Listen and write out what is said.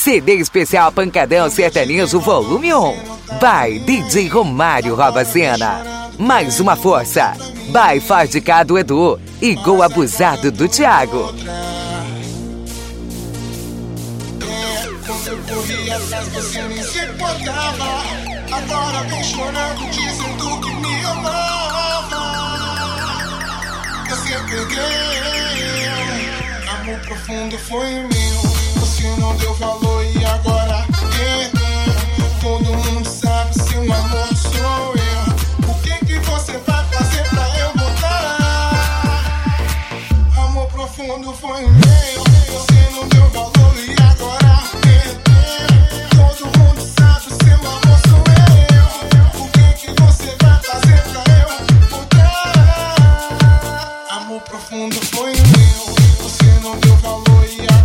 CD especial Pancadão Sertanejo Volume 1. By DJ Romário Rouba Cena. Mais uma força. By Ford K do Edu e Gol Abusado do Thiago. Quando eu corri atrás você nem se importava. Agora vem chorando dizendo que me amava. Eu sempre peguei. Amor profundo foi meu. Você não deu valor e agora todo mundo sabe seu amor sou eu. O que você vai fazer pra eu voltar? Amor profundo foi meu. Você não deu valor e agora todo mundo sabe seu amor sou eu. O que você vai fazer pra eu voltar? Amor profundo foi meu. Você não deu valor e agora